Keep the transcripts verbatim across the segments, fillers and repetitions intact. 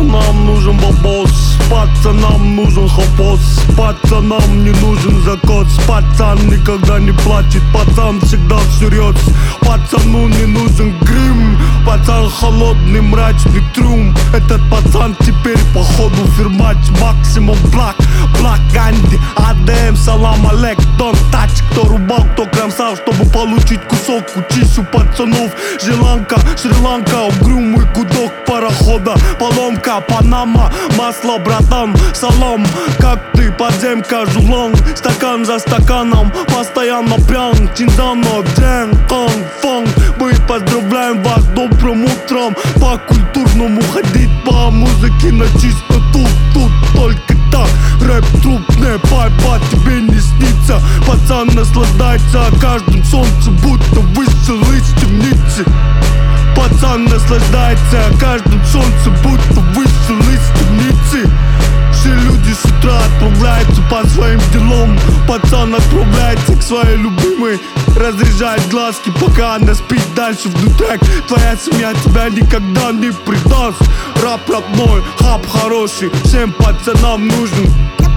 Пацанам нужен бабос, пацанам нужен хапос, пацанам не нужен закос. Пацан никогда не плачет, пацан всегда всерьез. Пацану не нужен грим, пацан холодный, мрачный трюм. Этот пацан теперь походу фирмач. Максимум блак, блак Ганди, АДМ, салам алек, дон тач. Кто рубал, кто кромсал, чтобы получить кусок. Учись у пацанов, Шри-Ланка, Шри-Ланка, угрюмый гудок парохода, поломка, Панама, масло, братан, салам. Как ты, подземка, жулон, стакан за стаканом, постоянно пьян. Чинзано, дзен, конг, фонг. Мы поздравляем вас добрым утром. По-культурному ходить по музыке на чистоту. Тут только так, рэп-труп, не пайпа, тебе не снится. Пацан наслаждается каждым солнцем, будто вышел из темницы. Пацан наслаждается каждым солнцем, будто вышел из темницы. Все люди с утра отправляются по своим делам. Пацан отправляется к своей любимой, разряжает глазки, пока она спит дальше в трек. Твоя семья тебя никогда не предаст. Рап родной, хап хороший, всем пацанам нужен.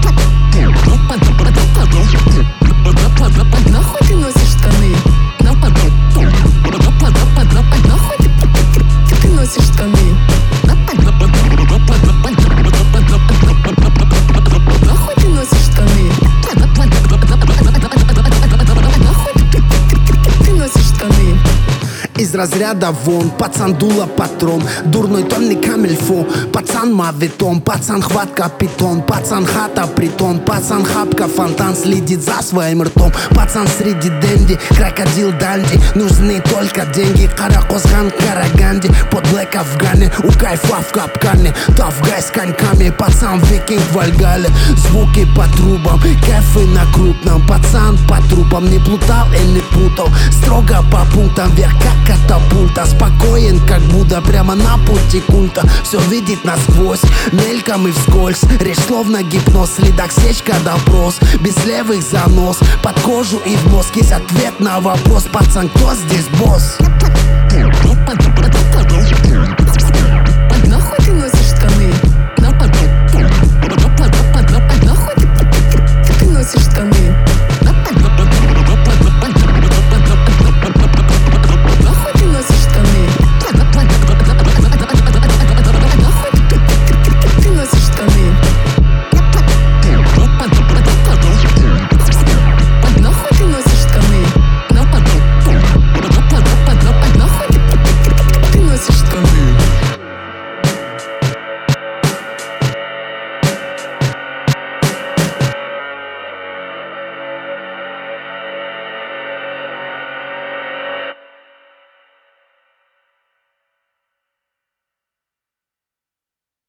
Нахуй ты носишь штаны? Нахуй ты носишь штаны? Нахуй ты носишь штаны? Нахуй ты носишь штаны? Из разряда вон, пацан дуло патрон, дурной тонный камельфо. Пацан мавитон, пацан хватка питон, пацан хата притон, пацан хапка фонтан, следит за своим ртом. Пацан среди денди, крокодил данди, нужны только деньги. Каракозган, Караганди, под блэк Афгане, у кайфа в капкане, тавгай с коньками. Пацан викинг в Вальгале, звуки по трубам, кайфы на крупном. Пацан по трупам не плутал и не путал, строго по пунктам вверх как катапульта. Спокоен, как Будда, прямо на пути культа. Все видит насквозь, мельком и вскользь. Речь словно гипноз, следак сечка допрос. Без левых занос, под кожу и в мозг. Есть ответ на вопрос, пацан, кто здесь босс?